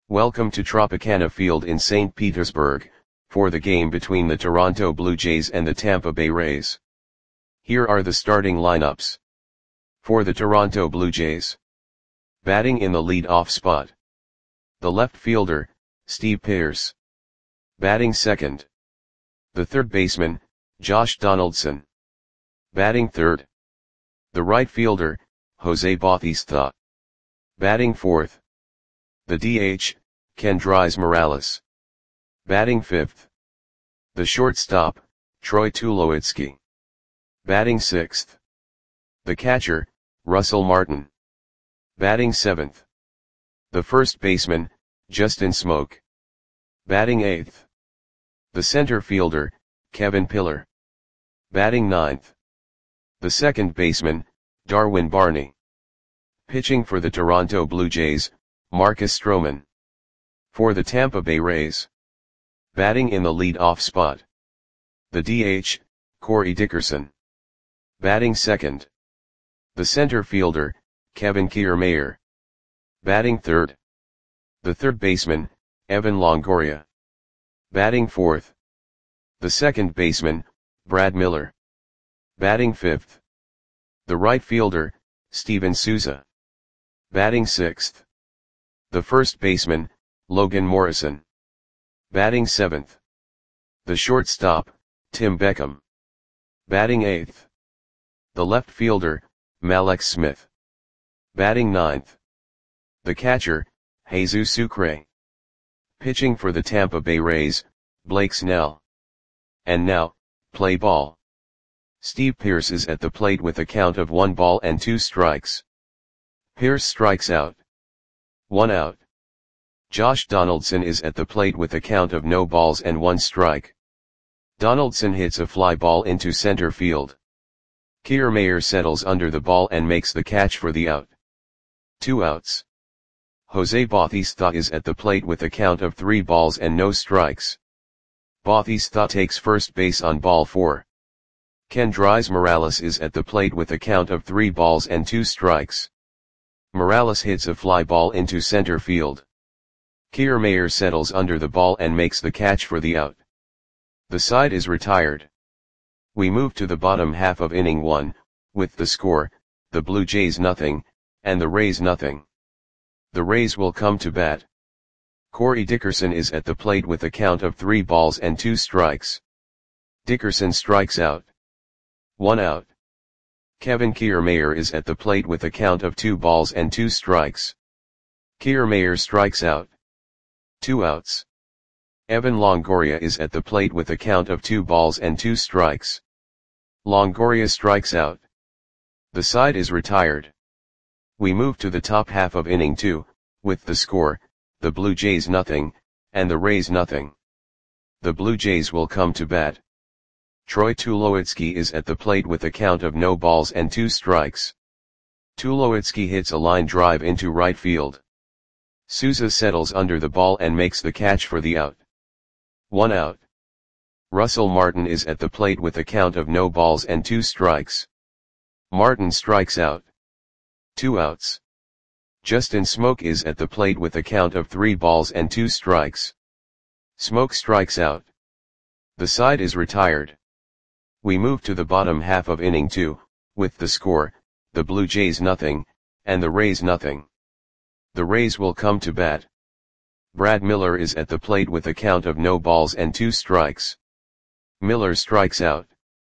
Welcome to Tropicana Field in St. Petersburg, for the game between the Toronto Blue Jays and the Tampa Bay Rays. Here are the starting lineups. For the Toronto Blue Jays. Batting in the lead-off spot. The left fielder, Steve Pearce. Batting second. The third baseman, Josh Donaldson. Batting third. The right fielder, Jose Bautista. Batting fourth. The DH, Kendrys Morales. Batting fifth. The shortstop, Troy Tulowitzki. Batting sixth. The catcher, Russell Martin. Batting seventh. The first baseman, Justin Smoak. Batting eighth. The center fielder, Kevin Pillar. Batting ninth. The second baseman, Darwin Barney. Pitching for the Toronto Blue Jays, Marcus Stroman. For the Tampa Bay Rays. Batting in the lead-off spot. The DH, Corey Dickerson. Batting second. The center fielder, Kevin Kiermaier. Batting third. The third baseman, Evan Longoria. Batting fourth. The second baseman, Brad Miller. Batting fifth. The right fielder, Steven Souza. Batting sixth. The first baseman, Logan Morrison. Batting seventh. The shortstop, Tim Beckham. Batting eighth. The left fielder, Mallex Smith. Batting ninth. The catcher, Jesus Sucre. Pitching for the Tampa Bay Rays, Blake Snell. And now, play ball. Steve Pearce is at the plate with a count of 1 ball and 2 strikes. Pearce strikes out. 1 out. Josh Donaldson is at the plate with a count of no balls and 1 strike. Donaldson hits a fly ball into center field. Kiermaier settles under the ball and makes the catch for the out. 2 outs. Jose Bautista is at the plate with a count of 3 balls and no strikes. Bautista takes first base on ball 4. Kendrys Morales is at the plate with a count of 3 balls and 2 strikes. Morales hits a fly ball into center field. Kiermaier settles under the ball and makes the catch for the out. The side is retired. We move to the bottom half of inning 1, with the score, the Blue Jays nothing, and the Rays nothing. The Rays will come to bat. Corey Dickerson is at the plate with a count of 3 balls and 2 strikes. Dickerson strikes out. 1 out. Kevin Kiermaier is at the plate with a count of 2 balls and 2 strikes. Kiermaier strikes out. 2 outs. Evan Longoria is at the plate with a count of 2 balls and 2 strikes. Longoria strikes out. The side is retired. We move to the top half of inning 2, with the score, the Blue Jays nothing, and the Rays nothing. The Blue Jays will come to bat. Troy Tulowitzki is at the plate with a count of no balls and 2 strikes. Tulowitzki hits a line drive into right field. Souza settles under the ball and makes the catch for the out. 1 out. Russell Martin is at the plate with a count of no balls and 2 strikes. Martin strikes out. 2 outs. Justin Smoak is at the plate with a count of 3 balls and 2 strikes. Smoak strikes out. The side is retired. We move to the bottom half of inning 2, with the score, the Blue Jays nothing, and the Rays nothing. The Rays will come to bat. Brad Miller is at the plate with a count of no balls and 2 strikes. Miller strikes out.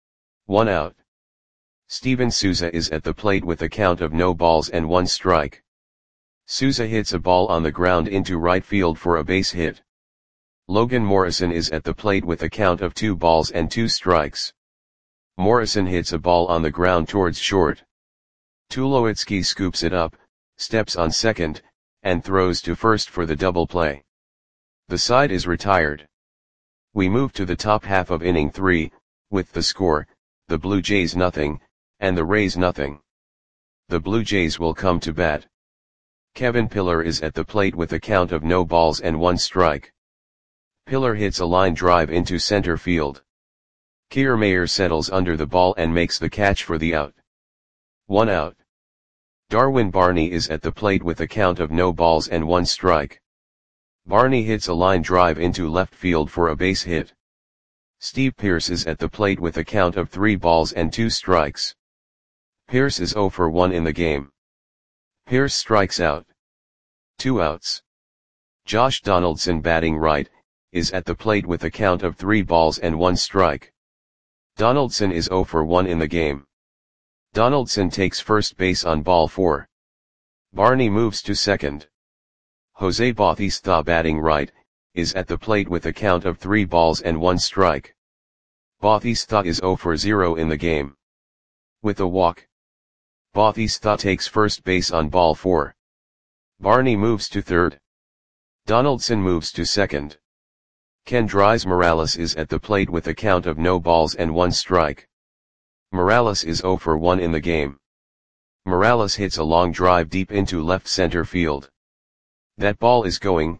1 out. Steven Souza is at the plate with a count of no balls and 1 strike. Souza hits a ball on the ground into right field for a base hit. Logan Morrison is at the plate with a count of 2 balls and 2 strikes. Morrison hits a ball on the ground towards short. Tulowitzki scoops it up, steps on second, and throws to first for the double play. The side is retired. We move to the top half of inning 3, with the score, the Blue Jays nothing, and the Rays nothing. The Blue Jays will come to bat. Kevin Pillar is at the plate with a count of no balls and 1 strike. Pillar hits a line drive into center field. Kiermaier settles under the ball and makes the catch for the out. 1 out. Darwin Barney is at the plate with a count of no balls and 1 strike. Barney hits a line drive into left field for a base hit. Steve Pearce is at the plate with a count of 3 balls and 2 strikes. Pearce is 0 for 1 in the game. Pearce strikes out. 2 outs. Josh Donaldson, batting right, is at the plate with a count of 3 balls and 1 strike. Donaldson is 0 for 1 in the game. Donaldson takes first base on ball 4. Barney moves to second. Jose Bautista, batting right, is at the plate with a count of 3 balls and 1 strike. Bautista is 0 for 0 in the game. With a walk, Bautista takes first base on ball 4. Barney moves to third. Donaldson moves to second. Kendrys Morales is at the plate with a count of no balls and 1 strike. Morales is 0 for 1 in the game. Morales hits a long drive deep into left center field. That ball is gone.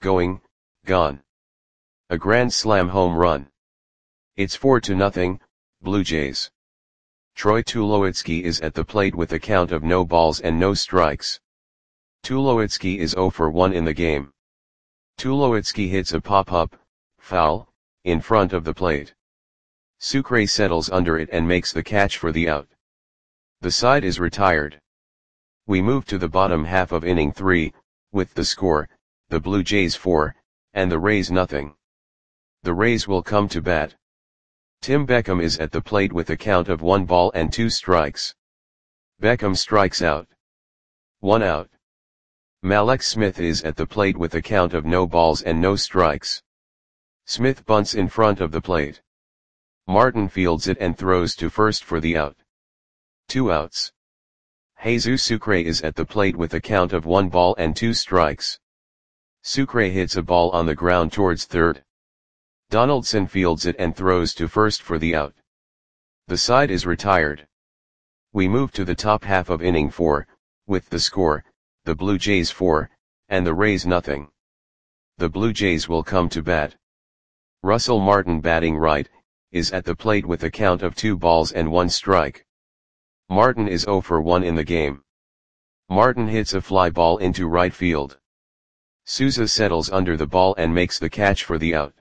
A grand slam home run. It's 4-0, Blue Jays. Troy Tulowitzki is at the plate with a count of no balls and no strikes. Tulowitzki is 0 for 1 in the game. Tulowitzki hits a pop-up, foul, in front of the plate. Sucre settles under it and makes the catch for the out. The side is retired. We move to the bottom half of inning 3, with the score, the Blue Jays 4, and the Rays nothing. The Rays will come to bat. Tim Beckham is at the plate with a count of 1 ball and 2 strikes. Beckham strikes out. 1 out. Mallex Smith is at the plate with a count of no balls and no strikes. Smith bunts in front of the plate. Martin fields it and throws to first for the out. 2 outs. Jesus Sucre is at the plate with a count of 1 ball and 2 strikes. Sucre hits a ball on the ground towards third. Donaldson fields it and throws to first for the out. The side is retired. We move to the top half of inning 4, with the score, the Blue Jays 4, and the Rays nothing. The Blue Jays will come to bat. Russell Martin, batting right, is at the plate with a count of 2 balls and 1 strike. Martin is 0 for 1 in the game. Martin hits a fly ball into right field. Souza settles under the ball and makes the catch for the out.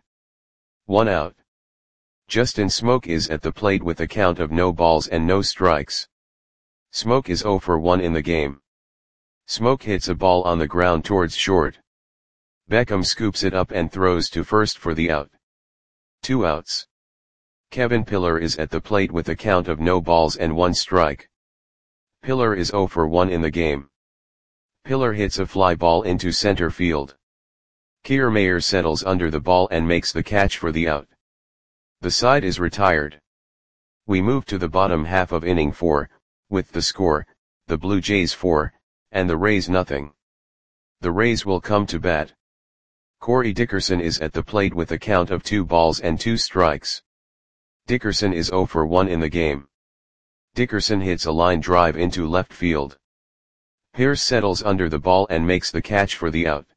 1 out. Justin Smoke is at the plate with a count of no balls and no strikes. Smoke is 0 for 1 in the game. Smoke hits a ball on the ground towards short. Beckham scoops it up and throws to first for the out. 2 outs. Kevin Pillar is at the plate with a count of no balls and 1 strike. Pillar is 0 for 1 in the game. Pillar hits a fly ball into center field. Kiermaier settles under the ball and makes the catch for the out. The side is retired. We move to the bottom half of inning 4, with the score, the Blue Jays 4, and the Rays nothing. The Rays will come to bat. Corey Dickerson is at the plate with a count of 2 balls and 2 strikes. Dickerson is 0 for 1 in the game. Dickerson hits a line drive into left field. Pearce settles under the ball and makes the catch for the out.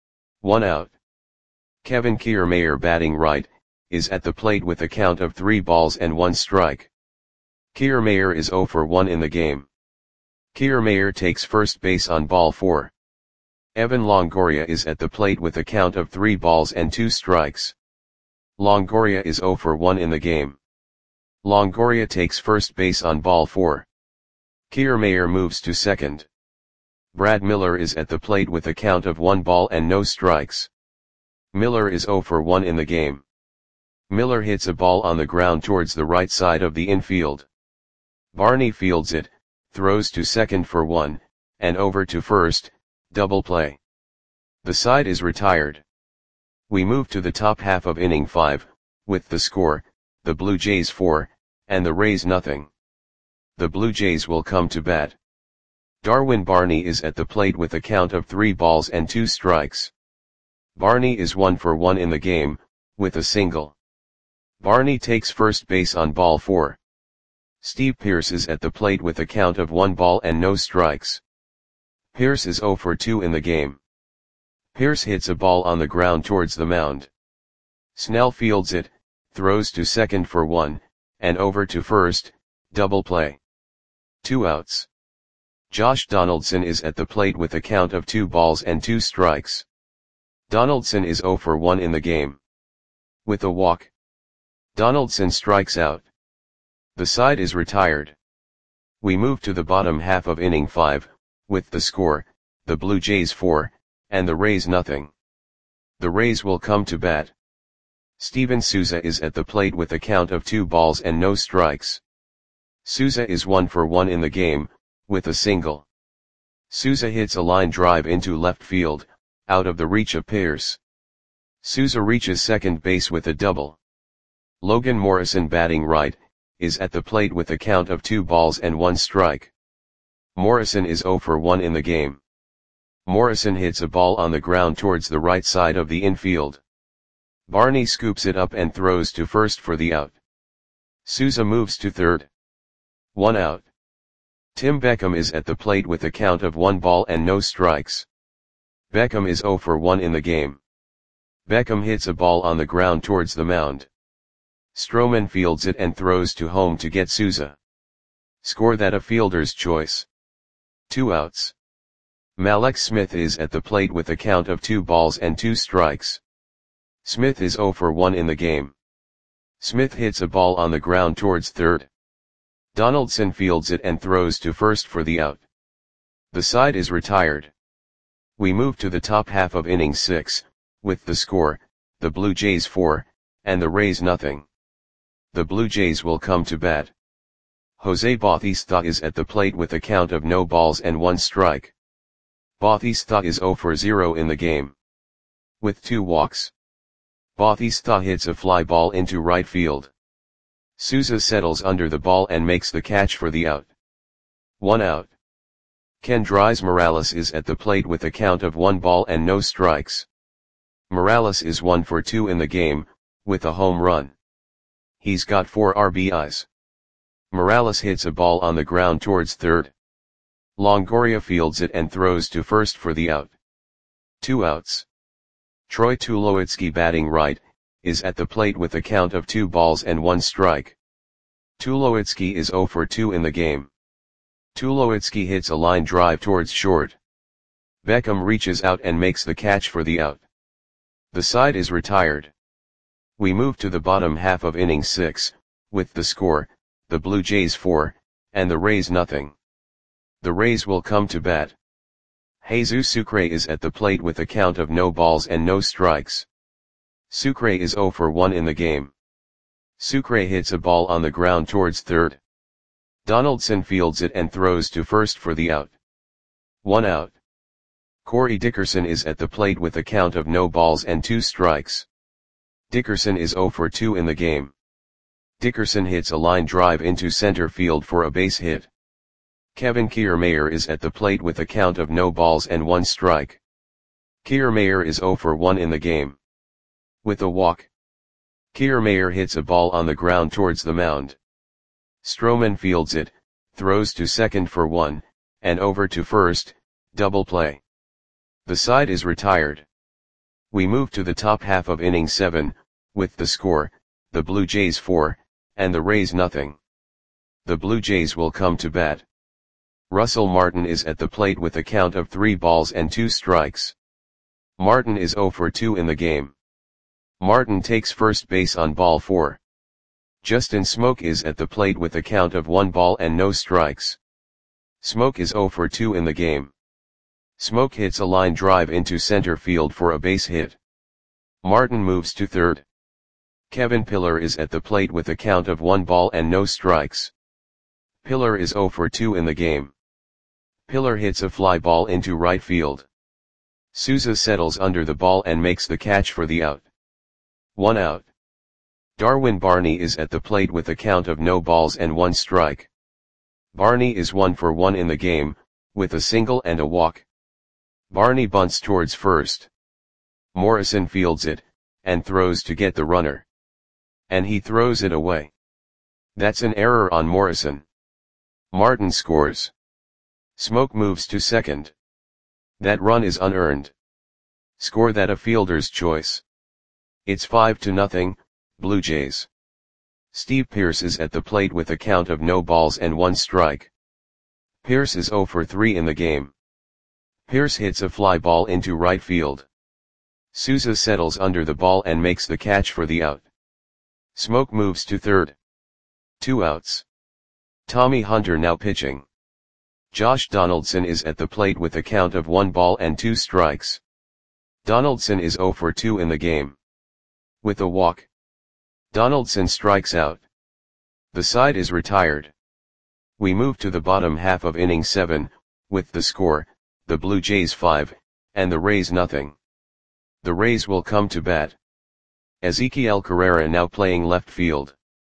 1 out. Kevin Kiermaier, batting right, is at the plate with a count of 3 balls and 1 strike. Kiermaier is 0 for 1 in the game. Kiermaier takes first base on ball 4. Evan Longoria is at the plate with a count of 3 balls and 2 strikes. Longoria is 0 for 1 in the game. Longoria takes first base on ball 4. Kiermaier moves to second. Brad Miller is at the plate with a count of 1 ball and no strikes. Miller is 0 for 1 in the game. Miller hits a ball on the ground towards the right side of the infield. Barney fields it, throws to second for 1, and over to first, double play. The side is retired. We move to the top half of inning 5, with the score, the Blue Jays 4, and the Rays nothing. The Blue Jays will come to bat. Darwin Barney is at the plate with a count of 3 balls and 2 strikes. Barney is 1 for 1 in the game, with a single. Barney takes first base on ball 4. Steve Pearce is at the plate with a count of 1 ball and no strikes. Pearce is 0 for 2 in the game. Pearce hits a ball on the ground towards the mound. Snell fields it, throws to second for 1, and over to first, double play. 2 outs. Josh Donaldson is at the plate with a count of 2 balls and 2 strikes. Donaldson is 0 for 1 in the game. With a walk, Donaldson strikes out. The side is retired. We move to the bottom half of inning 5, with the score, the Blue Jays 4, and the Rays nothing. The Rays will come to bat. Steven Souza is at the plate with a count of 2 balls and no strikes. Souza is 1 for 1 in the game, with a single. Souza hits a line drive into left field, out of the reach of Pierce. Souza reaches second base with a double. Logan Morrison, batting right, is at the plate with a count of 2 balls and 1 strike. Morrison is 0 for 1 in the game. Morrison hits a ball on the ground towards the right side of the infield. Barney scoops it up and throws to first for the out. Souza moves to third. 1 out. Tim Beckham is at the plate with a count of 1 ball and no strikes. Beckham is 0 for 1 in the game. Beckham hits a ball on the ground towards the mound. Stroman fields it and throws to home to get Souza. Score that a fielder's choice. 2 outs. Mallex Smith is at the plate with a count of 2 balls and 2 strikes. Smith is 0 for 1 in the game. Smith hits a ball on the ground towards third. Donaldson fields it and throws to first for the out. The side is retired. We move to the top half of inning 6, with the score, the Blue Jays 4, and the Rays nothing. The Blue Jays will come to bat. Jose Bautista is at the plate with a count of no balls and 1 strike. Bautista is 0 for 0 in the game. With 2 walks. Bautista hits a fly ball into right field. Souza settles under the ball and makes the catch for the out. 1 out. Kendrys Morales is at the plate with a count of 1 ball and no strikes. Morales is 1 for 2 in the game, with a home run. He's got 4 RBIs. Morales hits a ball on the ground towards third. Longoria fields it and throws to first for the out. 2 outs. Troy Tulowitzki, batting right, is at the plate with a count of 2 balls and 1 strike. Tulowitzki is 0 for 2 in the game. Tulowitzki hits a line drive towards short. Beckham reaches out and makes the catch for the out. The side is retired. We move to the bottom half of inning 6, with the score, the Blue Jays 4, and the Rays nothing. The Rays will come to bat. Jesus Sucre is at the plate with a count of no balls and no strikes. Sucre is 0 for 1 in the game. Sucre hits a ball on the ground towards third. Donaldson fields it and throws to first for the out. 1 out. Corey Dickerson is at the plate with a count of no balls and 2 strikes. Dickerson is 0 for 2 in the game. Dickerson hits a line drive into center field for a base hit. Kevin Kiermaier is at the plate with a count of no balls and 1 strike. Kiermaier is 0 for 1 in the game. With a walk, Kiermaier hits a ball on the ground towards the mound. Stroman fields it, throws to second for 1, and over to first, double play. The side is retired. We move to the top half of inning 7, with the score, the Blue Jays 4, and the Rays nothing. The Blue Jays will come to bat. Russell Martin is at the plate with a count of 3 balls and 2 strikes. Martin is 0 for 2 in the game. Martin takes first base on ball 4. Justin Smoke is at the plate with a count of 1 ball and no strikes. Smoke is 0 for 2 in the game. Smoke hits a line drive into center field for a base hit. Martin moves to third. Kevin Pillar is at the plate with a count of 1 ball and no strikes. Pillar is 0 for 2 in the game. Pillar hits a fly ball into right field. Souza settles under the ball and makes the catch for the out. 1 out. Darwin Barney is at the plate with a count of no balls and 1 strike. Barney is 1 for 1 in the game, with a single and a walk. Barney bunts towards first. Morrison fields it, and throws to get the runner. And he throws it away. That's an error on Morrison. Martin scores. Smoke moves to second. That run is unearned. Score that a fielder's choice. It's 5-0, Blue Jays. Steve Pearce is at the plate with a count of no balls and 1 strike. Pearce is 0 for 3 in the game. Pearce hits a fly ball into right field. Souza settles under the ball and makes the catch for the out. Smoke moves to third. 2 outs. Tommy Hunter now pitching. Josh Donaldson is at the plate with a count of 1 ball and 2 strikes. Donaldson is 0 for 2 in the game. With a walk, Donaldson strikes out. The side is retired. We move to the bottom half of inning 7, with the score, the Blue Jays 5, and the Rays nothing. The Rays will come to bat. Ezequiel Carrera now playing left field.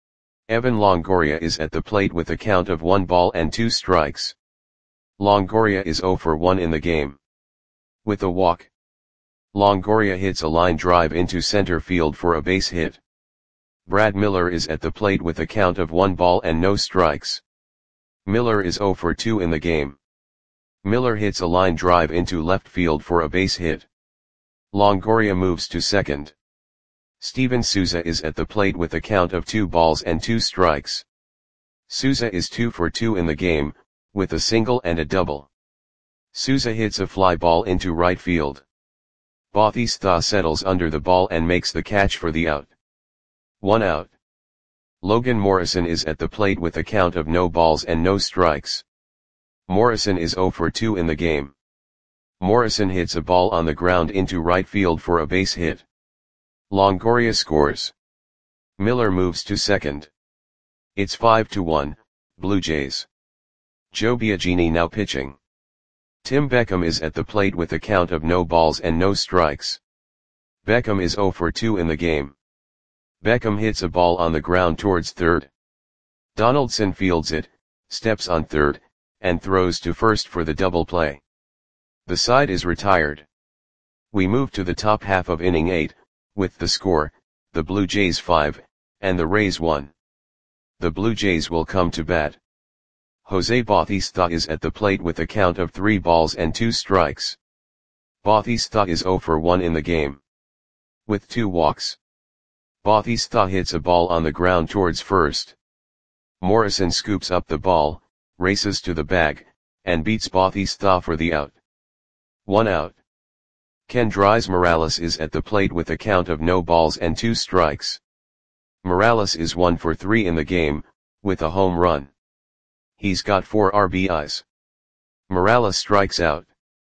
Evan Longoria is at the plate with a count of 1 ball and 2 strikes. Longoria is 0 for 1 in the game. With a walk, Longoria hits a line drive into center field for a base hit. Brad Miller is at the plate with a count of 1 ball and no strikes. Miller is 0 for 2 in the game. Miller hits a line drive into left field for a base hit. Longoria moves to second. Steven Souza is at the plate with a count of 2 balls and 2 strikes. Souza is 2 for 2 in the game, with a single and a double. Souza hits a fly ball into right field. Bautista settles under the ball and makes the catch for the out. 1 out. Logan Morrison is at the plate with a count of no balls and no strikes. Morrison is 0 for 2 in the game. Morrison hits a ball on the ground into right field for a base hit. Longoria scores. Miller moves to second. It's 5-1, Blue Jays. Joe Biagini now pitching. Tim Beckham is at the plate with a count of no balls and no strikes. Beckham is 0 for 2 in the game. Beckham hits a ball on the ground towards third. Donaldson fields it, steps on third, and throws to first for the double play. The side is retired. We move to the top half of inning 8, with the score, the Blue Jays 5, and the Rays 1. The Blue Jays will come to bat. Jose Bautista is at the plate with a count of 3 balls and 2 strikes. Bautista is 0 for 1 in the game. With 2 walks, Bautista hits a ball on the ground towards first. Morrison scoops up the ball, races to the bag, and beats Bautista for the out. 1 out. Kendrys Morales is at the plate with a count of no balls and 2 strikes. Morales is 1 for 3 in the game, with a home run. He's got 4 RBIs. Morales strikes out.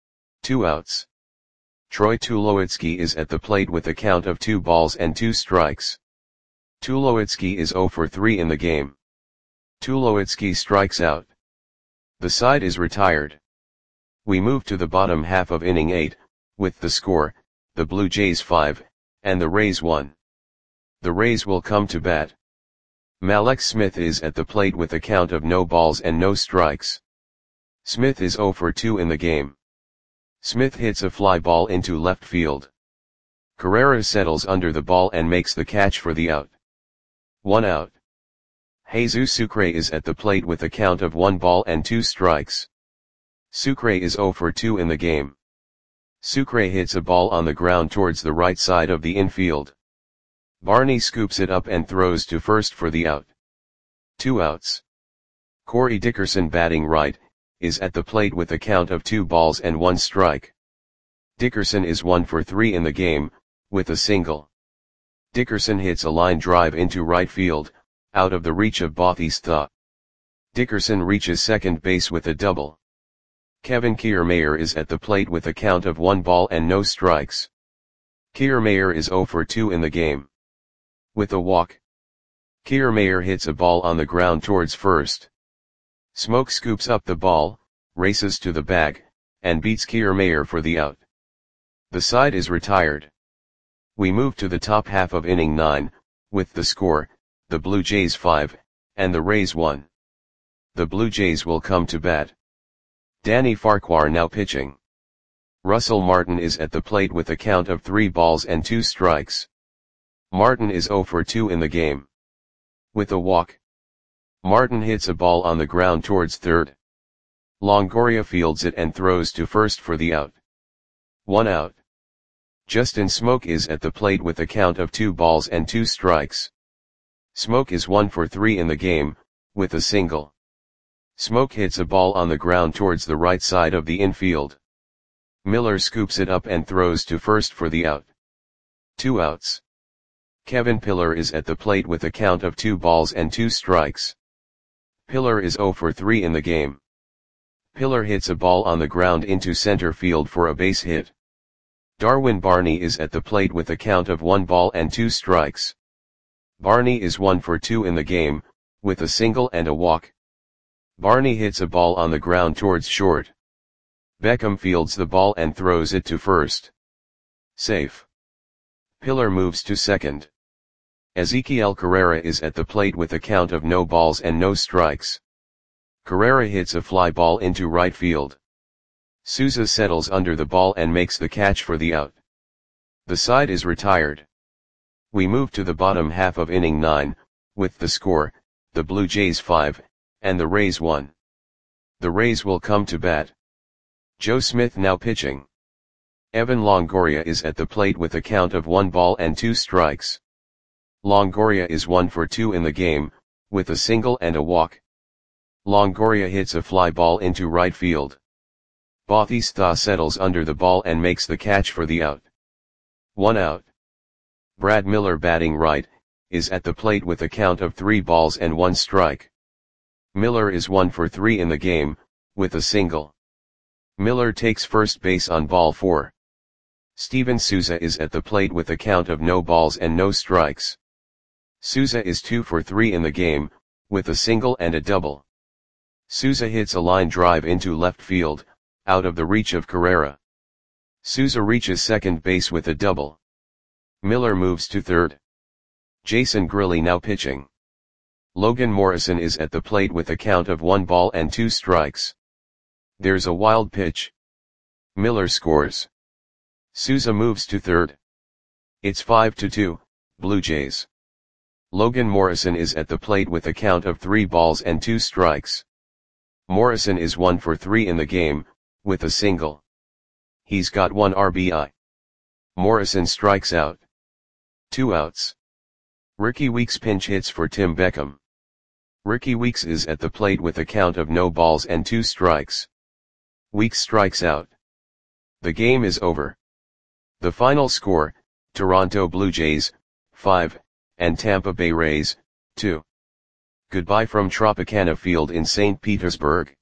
2 outs. Troy Tulowitzki is at the plate with a count of 2 balls and 2 strikes. Tulowitzki is 0 for 3 in the game. Tulowitzki strikes out. The side is retired. We move to the bottom half of inning 8, with the score, the Blue Jays 5, and the Rays 1. The Rays will come to bat. Mallex Smith is at the plate with a count of no balls and no strikes. Smith is 0 for 2 in the game. Smith hits a fly ball into left field. Carrera settles under the ball and makes the catch for the out. 1 out. Jesus Sucre is at the plate with a count of 1 ball and 2 strikes. Sucre is 0 for 2 in the game. Sucre hits a ball on the ground towards the right side of the infield. Barney scoops it up and throws to first for the out. 2 outs. Corey Dickerson batting right, is at the plate with a count of 2 balls and 1 strike. Dickerson is 1 for 3 in the game, with a single. Dickerson hits a line drive into right field, out of the reach of Bautista. Dickerson reaches second base with a double. Kevin Kiermaier is at the plate with a count of 1 ball and no strikes. Kiermaier is 0 for 2 in the game. With a walk, Kiermaier hits a ball on the ground towards first. Smoke scoops up the ball, races to the bag, and beats Kiermaier for the out. The side is retired. We move to the top half of inning 9, with the score, the Blue Jays 5, and the Rays 1. The Blue Jays will come to bat. Danny Farquhar now pitching. Russell Martin is at the plate with a count of 3 balls and 2 strikes. Martin is 0 for 2 in the game. With a walk, Martin hits a ball on the ground towards third. Longoria fields it and throws to first for the out. 1 out. Justin Smoke is at the plate with a count of 2 balls and 2 strikes. Smoke is 1 for 3 in the game, with a single. Smoke hits a ball on the ground towards the right side of the infield. Miller scoops it up and throws to first for the out. 2 outs. Kevin Pillar is at the plate with a count of 2 balls and 2 strikes. Pillar is 0 for 3 in the game. Pillar hits a ball on the ground into center field for a base hit. Darwin Barney is at the plate with a count of 1 ball and 2 strikes. Barney is 1 for 2 in the game, with a single and a walk. Barney hits a ball on the ground towards short. Beckham fields the ball and throws it to first. Safe. Pillar moves to second. Ezequiel Carrera is at the plate with a count of no balls and no strikes. Carrera hits a fly ball into right field. Souza settles under the ball and makes the catch for the out. The side is retired. We move to the bottom half of inning 9, with the score, the Blue Jays 5, and the Rays 1. The Rays will come to bat. Joe Smith now pitching. Evan Longoria is at the plate with a count of 1 ball and 2 strikes. Longoria is 1 for 2 in the game, with a single and a walk. Longoria hits a fly ball into right field. Bautista settles under the ball and makes the catch for the out. 1 out. Brad Miller batting right, is at the plate with a count of 3 balls and 1 strike. Miller is 1 for 3 in the game, with a single. Miller takes first base on ball 4. Steven Souza is at the plate with a count of no balls and no strikes. Souza is 2 for 3 in the game, with a single and a double. Souza hits a line drive into left field, out of the reach of Carrera. Souza reaches second base with a double. Miller moves to third. Jason Grilli now pitching. Logan Morrison is at the plate with a count of 1 ball and 2 strikes. There's a wild pitch. Miller scores. Souza moves to third. It's 5-2, Blue Jays. Logan Morrison is at the plate with a count of 3 balls and 2 strikes. Morrison is 1 for 3 in the game, with a single. He's got 1 RBI. Morrison strikes out. 2 outs. Ricky Weeks pinch hits for Tim Beckham. Ricky Weeks is at the plate with a count of no balls and 2 strikes. Weeks strikes out. The game is over. The final score, Toronto Blue Jays, 5, and Tampa Bay Rays, 2. Goodbye from Tropicana Field in St. Petersburg.